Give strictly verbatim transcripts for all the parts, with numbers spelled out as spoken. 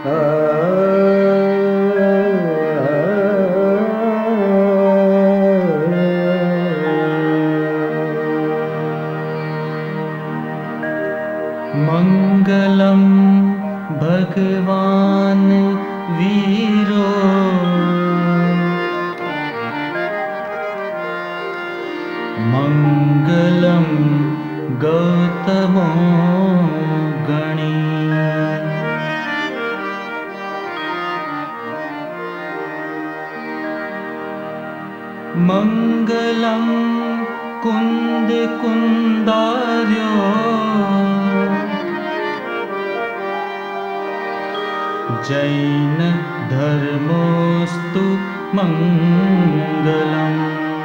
મંગલમ ભગવાન વીરો મંગલમ ગૌતમો ગણી મંગલમ કુંદ કુંદાર્યો જૈન ધર્મોસ્તુ મંગલમ.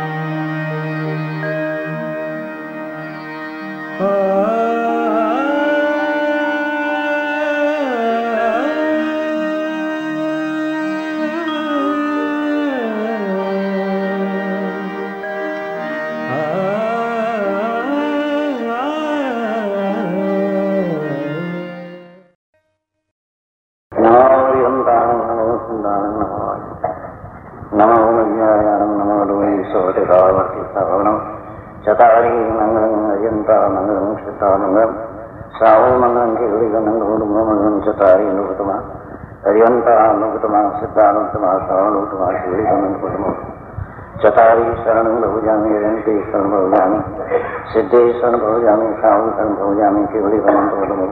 चतारी मंगलम अजंता मंगलम श्रुता मंगलम साहु मंगलम केवलिक मंगलम चतारी अनुगतमा अजंता अनुगतमा सिद्धा अनुगतमा साहु अनुगतमा केवलिक अनुगतमा चतारी शरण भुजामि अजंते शरण भुजामि सिद्धे शरण भुजामि साहु शरण भुजामि केवलिक अनुगतमा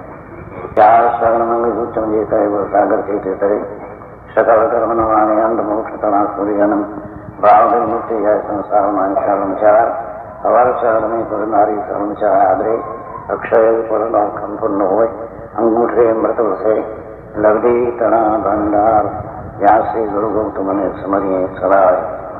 चार शरण मंगल उच्चम जेता है वो सागर के तरे सकल कर्म नवाने अंत मोक्ष तना सूर्यनम भाव मुक्ति है संसार मान शरण चार अवर शरण में पर नारी शरण चाह आदरे अक्षय पर नौखम पूर्ण हो अंगूठे मृत से लगदी तना भंडार यहाँ से गुरु गौतम ने समरिये सलाय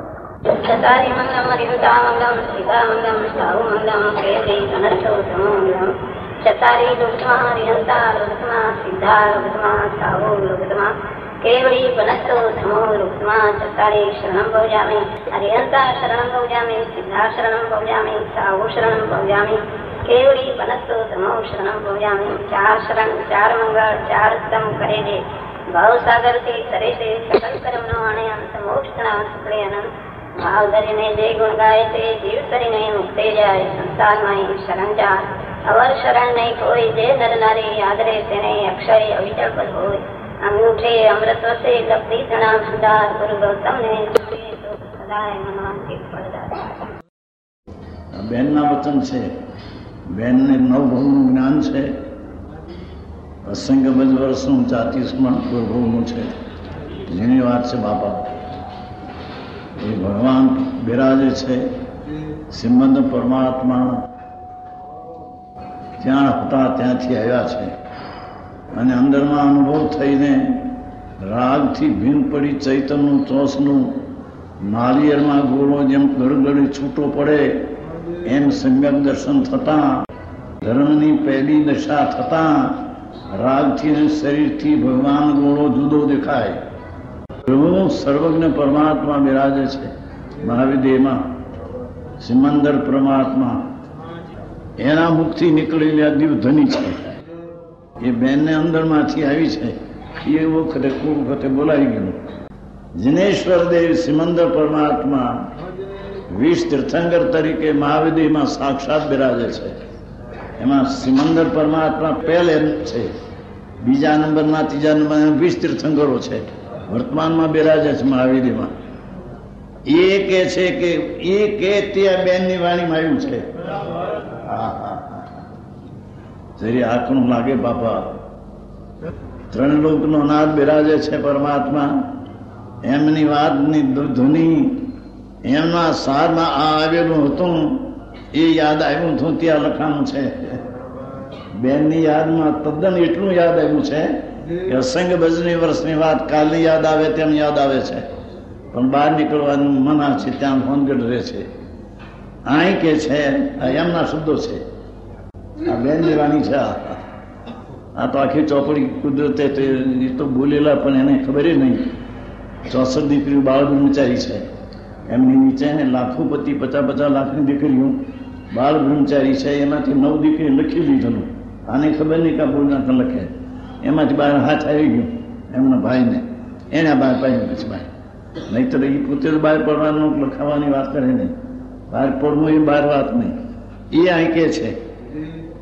चतारी मंगलम अरिहंता मंगलम सीता मंगलम साहु मंगलम केवली अनर्थो मंगलम चतारी लुगतमा अरिहंता लुगतमा सीता लुगतमा साहु लुगतमा केवली वनस्तो धमो लुगतमा चतारी शरणं भजामि अरिहंता शरणं भजामि सिद्धा शरणं भजामि साहु शरणं भजामि केवली वनस्तो धमो शरणं भजामि चार शरण चार मंगल चार उत्तम करे दे भाव सागर से तरे से सकल कर्म नो आने अंत मोक्ष तना सुखले अनंत भाव धरीने जे गुण गाय से जीव तरीने मुक्ते जाय संसार में शरण जाय अवर शरण नहीं कोई जे नर नारी आदरे तेने अक्षय अविचल पद होय अंगूठे अमृत से लपटी तना भंडार गुरु गौतम ने सदाय मनवांतिक फलदाता. બેન ના વચન છે. બેનને નવભવનું જ્ઞાન છે. અસંખ્ય બજ વર્ષનું જાતિ સ્મરણ ગુરુભવનું છે. જેની વાત છે બાપા એ ભગવાન બિરાજે છે. શ્રીમદ પરમાત્મા ત્યાં હતા ત્યાંથી આવ્યા છે અને અંદરમાં અનુભવ થઈને રાગથી ભીન પડી ચૈતનનું ચોસનું નાળિયેરમાં ગોળો જેમ ગળગળી છૂટો પડે એમ સમ્યક દર્શન થતાં ધર્મની પહેલી દશા થતાં રાગથી અને શરીરથી ભગવાન ગોળો જુદો દેખાય. પ્રભુ સર્વજ્ઞ પરમાત્મા બિરાજે છે મહાવિદેહમાં. સિમંદર પરમાત્મા એના મુખથી નીકળેલા દિવધની છે. એ બેનને અંદરમાંથી આવી છે એ વખતે કોઈ વખતે બોલાઈ ગયું. જિનેશ્વર દેવ સિમંદર પરમાત્મા વીસ તીર્થંકર તરીકે મહાવિદેહમાં સાક્ષાત બિરાજે છે. એમાં સિમંદર પરમાત્મા પહેલે છે. બીજા નંબરના ત્રીજા નંબરના વીસ તીર્થંકરો છે. વર્તમાનમાં બિરાજે છે મહાવિદેહમાં. એ કે છે કે એ કે ત્યાં બેનની વાણીમાં આવ્યું છે. હા હા જરી આંખનું લાગે બાપા. ત્રણ લોકનો નાદ બિરાજે છે પરમાત્મા. એમની વાતની ધ્વનિ એમના સારમાં આ આવેલું હતું એ યાદ આવ્યું હતું ત્યાં લખાણું છે. બેનની યાદમાં તદ્દન એટલું યાદ આવ્યું છે કે અસંખ્ય ભજની વર્ષની વાત કાલની યાદ આવે તેમ યાદ આવે છે પણ બહાર નીકળવાનું મના છે. ત્યાં ફોનગઢ રહે છે. અહીં કે છે આ એમના શબ્દો છે. આ બેન દેવાની છે. આ તો આખી ચોપડી કુદરતે એ તો બોલેલા પણ એને ખબર નહીં. ચોસઠ દીકરીઓ બાળ બ્રહ્મચારી છે. એમની નીચે લાખો પતિ પચાસ પચાસ લાખની દીકરીઓ બાળ બ્રહ્મચારી છે. એમાંથી નવ દીકરી લખી લીધેલું. આને ખબર નહીં કે બોલના લખે એમાંથી બહાર હાથ આવી ગયું એમના ભાઈને, એને બહાર પાડ્યું પછી બહાર. નહીતર એ પોતે જ બહાર પડવાનું લખાવાની વાત કરે નહીં. બહાર પડવું એ બહાર વાત નહીં. એ અહીં કે છે